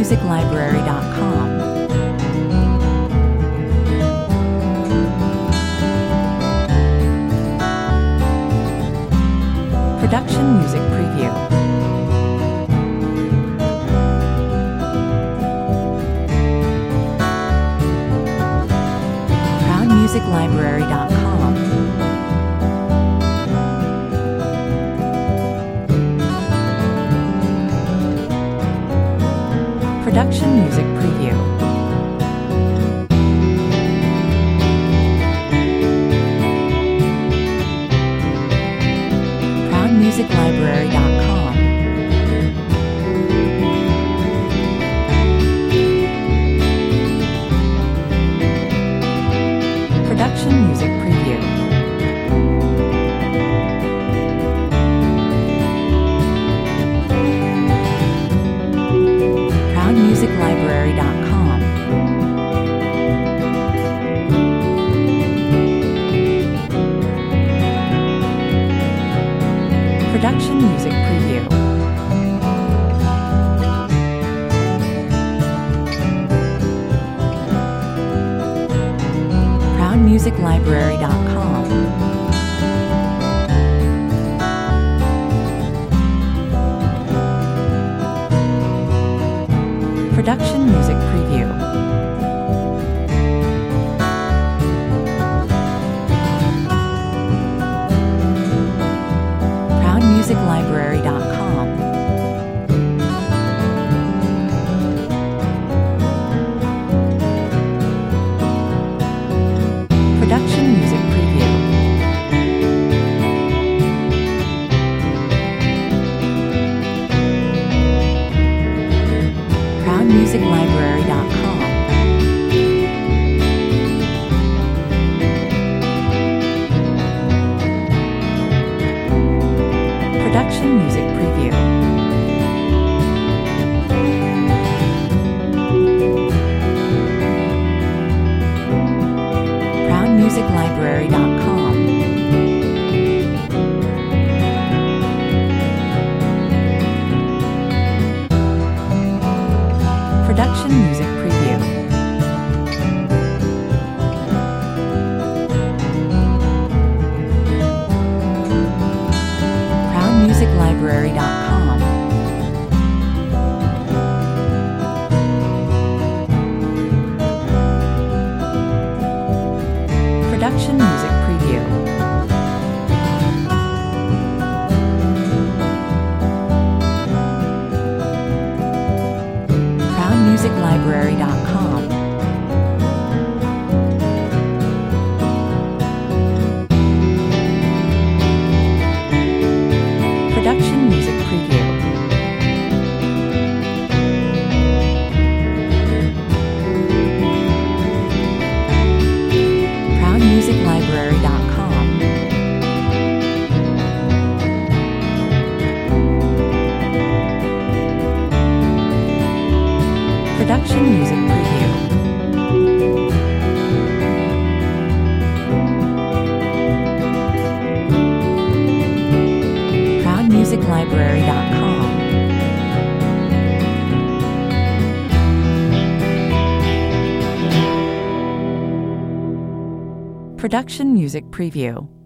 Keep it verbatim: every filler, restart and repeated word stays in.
music library dot com. Production Music Preview. proud music library dot com. Production Music Preview. proud music library dot com. Production Music Preview. proud music library dot com. Production Music Preview. proud music library dot com. Production Music Preview. proud music library dot com. Production Music Preview. proud music library dot com. Production Music Preview. proud music library dot com. Production Music Preview. proud music library dot com. Production Music Preview. proud music library dot com. Production Music Preview. proud music library dot com. Production Music Preview. proud music library dot com. Production Music Preview.